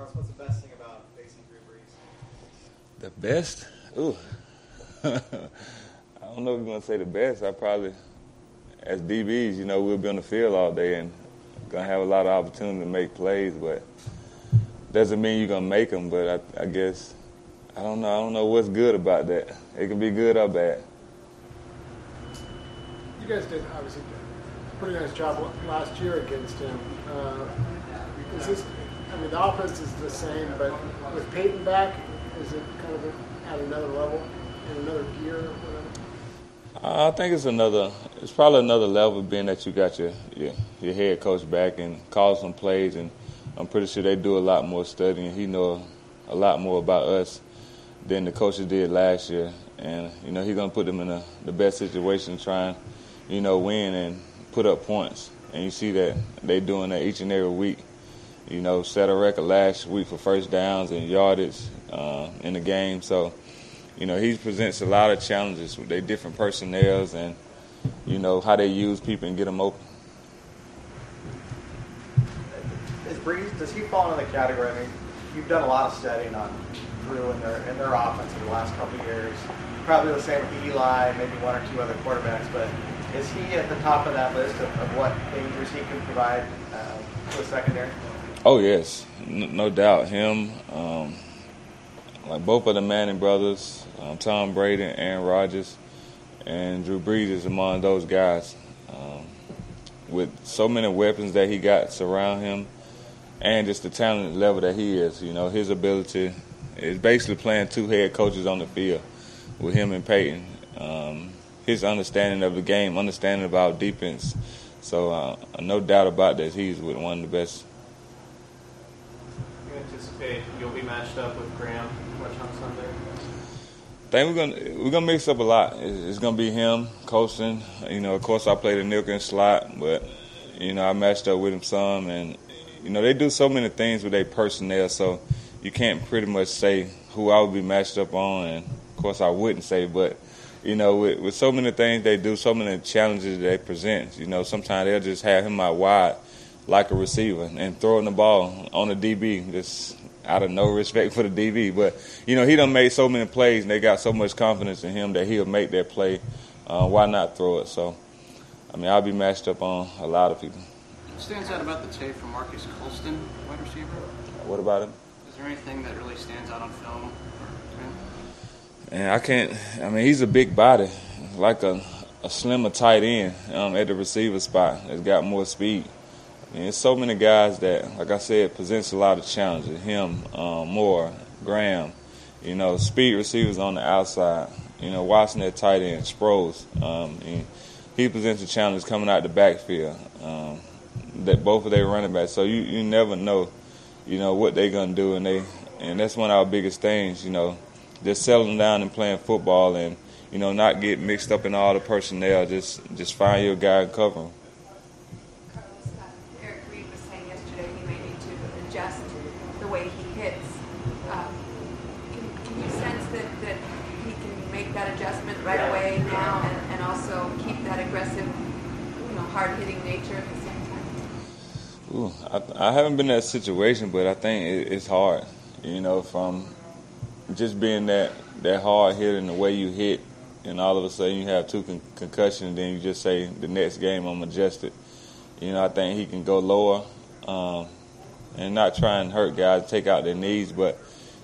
Carlos, what's the best thing about facing Drew Brees? The best? Ooh. I don't know if I'm going to say the best. I probably, as DBs, we'll be on the field all day and going to have a lot of opportunity to make plays, but doesn't mean you're going to make them. But I guess, I don't know what's good about that. It can be good or bad. You guys did, obviously, a pretty nice job last year against him. Is this, the offense is the same, but with Peyton back, is it kind of at another level, in another gear or whatever? I think it's probably another level, being that you got your head coach back and call some plays, and I'm pretty sure they do a lot more studying. He know a lot more about us than the coaches did last year, and he's gonna put them in the best situation to try and win and put up points. And you see that they doing that each and every week. Set a record last week for first downs and yardage in the game. So, he presents a lot of challenges with their different personnels and, how they use people and get them open. Does he fall into the category? You've done a lot of studying on Drew and their offense in the last couple of years. Probably the same with Eli, maybe one or two other quarterbacks, but is he at the top of that list of what dangers he can provide to the secondary? Oh, yes, no doubt. Him, like both of the Manning brothers, Tom Brady and Aaron Rodgers, and Drew Brees is among those guys. With so many weapons that he got surround him and just the talent level that he is, his ability is basically playing two head coaches on the field with him and Peyton. His understanding of the game, understanding about defense. So no doubt about that, he's with one of the best. You anticipate you'll be matched up with Graham much on Sunday? I think we're gonna mix up a lot. It's gonna be him coaching. Of course I play the nickel and slot, but I matched up with him some, and they do so many things with their personnel, so you can't pretty much say who I would be matched up on, and of course I wouldn't say, but with so many things they do, so many challenges they present, sometimes they'll just have him out wide like a receiver and throwing the ball on the DB, just out of no respect for the DB. But, he done made so many plays and they got so much confidence in him that he'll make that play. Why not throw it? So, I'll be matched up on a lot of people. What stands out about the tape from Marcus Colston, wide receiver? What about him? Is there anything that really stands out on film? And he's a big body, like a slimmer tight end at the receiver spot that's got more speed. There's so many guys that, like I said, presents a lot of challenges. Him, Moore, Graham, speed receivers on the outside, watching that tight end, Sproles. He presents a challenge coming out the backfield, that both of their running backs. So you never know, what they're going to do. And that's one of our biggest things, just settling down and playing football and, not get mixed up in all the personnel. Just find your guy and cover him. Carlos, Eric Reed was saying yesterday he may need to adjust the way he hits. Can you sense that he can make that adjustment right away now and also keep that aggressive, hard-hitting nature at the same time? I haven't been in that situation, but I think it's hard, from just being that hard hit and the way you hit, and all of a sudden you have two concussions, and then you just say the next game I'm adjusted. I think he can go lower and not try and hurt guys, take out their knees, but,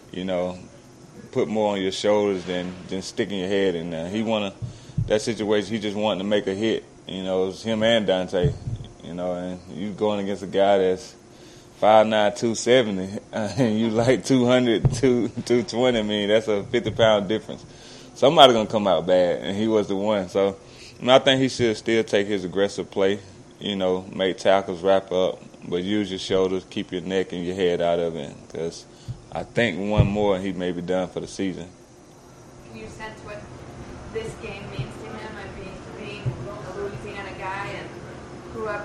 put more on your shoulders than sticking your head in there. That situation, he just wanted to make a hit. It was him and Dante, and you going against a guy that's 5'9", 270, and you like 200, 220. That's a 50-pound difference. Somebody's going to come out bad, and he was the one. So I think he should still take his aggressive play, make tackles, wrap up, but use your shoulders, keep your neck and your head out of it, because I think one more and he may be done for the season. Can you sense what this game means to him and being a Louisiana guy and grew up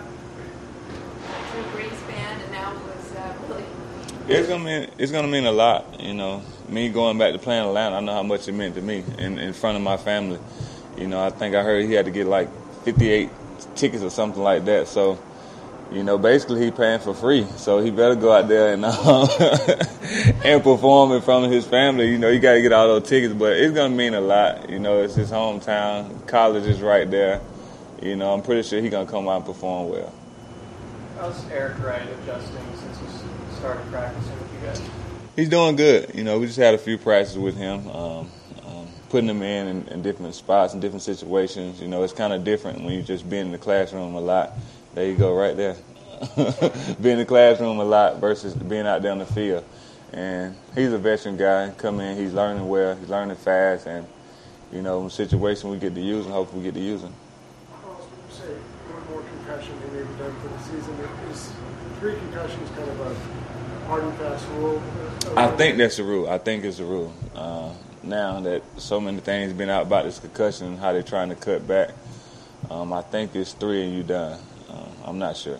a Drew Brees fan and now was really... It's gonna mean a lot, Me going back to playing Atlanta, I know how much it meant to me in front of my family. I think I heard he had to get like 58 tickets or something like that. So, basically he paying for free, so he better go out there and and perform in front of his family. You got to get all those tickets, but it's gonna mean a lot. It's his hometown. College is right there. I'm pretty sure he's gonna come out and perform well. How's Eric Wright adjusting since he started practicing with you guys? He's doing good. We just had a few practices with him, putting him in different spots and different situations. It's kind of different when you just been in the classroom a lot. There you go, right there. Being in the classroom a lot versus being out there on the field. And he's a veteran guy. Come in, he's learning well, he's learning fast, and in the situation we get to use him, hopefully we get to use him. Say one more concussion he may be done for the season. Is 3 concussions kind of a hard and fast rule? I think that's a rule. I think it's a rule. Now that so many things been out about this concussion and how they're trying to cut back, I think it's 3 and you're done. I'm not sure.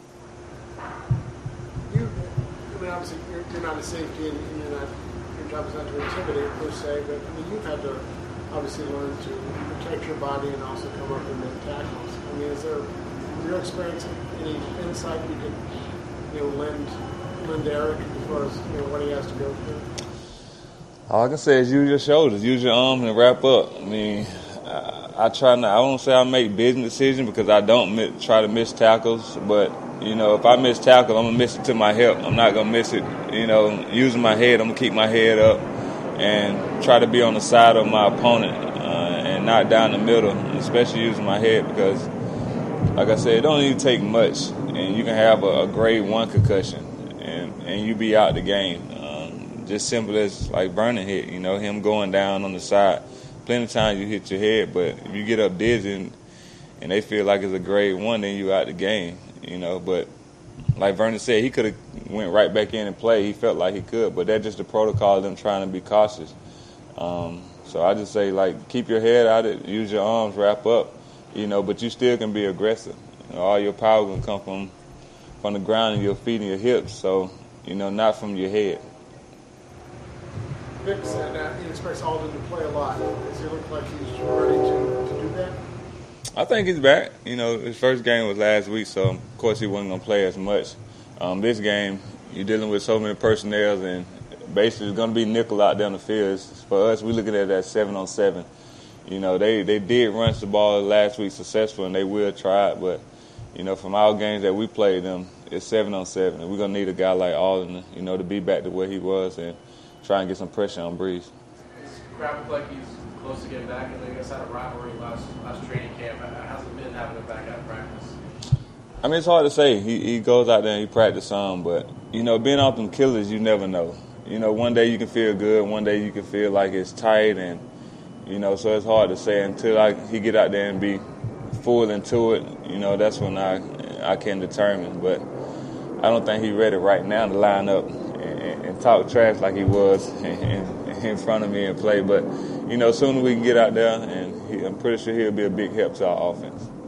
Obviously you're not a safety and your job is not to intimidate per se, but you've had to obviously learn to protect your body and also come up and make tackles. Is there, from your experience, any insight you could lend Eric as far as what he has to go through? All I can say is use your shoulders, use your arms, and wrap up. I try not. I won't say I make business decisions because I don't try to miss tackles. But if I miss tackle, I'm gonna miss it to my hip. I'm not gonna miss it. Using my head, I'm gonna keep my head up and try to be on the side of my opponent and not down the middle. Especially using my head because, like I said, it don't even take much, and you can have a grade 1 concussion and you be out the game. Just simple as like Vernon hit. Him going down on the side. Plenty of times you hit your head, but if you get up dizzy and they feel like it's a grade 1, then you out the game, But like Vernon said, he could have went right back in and played. He felt like he could, but that's just the protocol of them trying to be cautious. So I just say, keep your head out of it, use your arms, wrap up, but you still can be aggressive. All your power can come from the ground and your feet and your hips, so, not from your head. Vic said he expects Alden to play a lot. Does he look like he's ready to do that? I think he's back. His first game was last week, so of course he wasn't going to play as much. This game, you're dealing with so many personnel, and basically it's going to be nickel out there on the field. For us, we're looking at that 7-on-7. They did run the ball last week successful, and they will try it, but, from our games that we played them, it's 7-on-7, and we're going to need a guy like Alden, to be back to where he was and try and get some pressure on Breeze. Crab look like he's close to getting back, and they guys had a rivalry last training camp. How's it been having him back out of practice? It's hard to say. He goes out there and he practices some, but being off them killers, you never know. One day you can feel good, one day you can feel like it's tight, and so it's hard to say until he get out there and be full into it. That's when I can determine. But I don't think he's ready right now to line up and talk trash like he was in front of me and play. But, soon we can get out there, and I'm pretty sure he'll be a big help to our offense.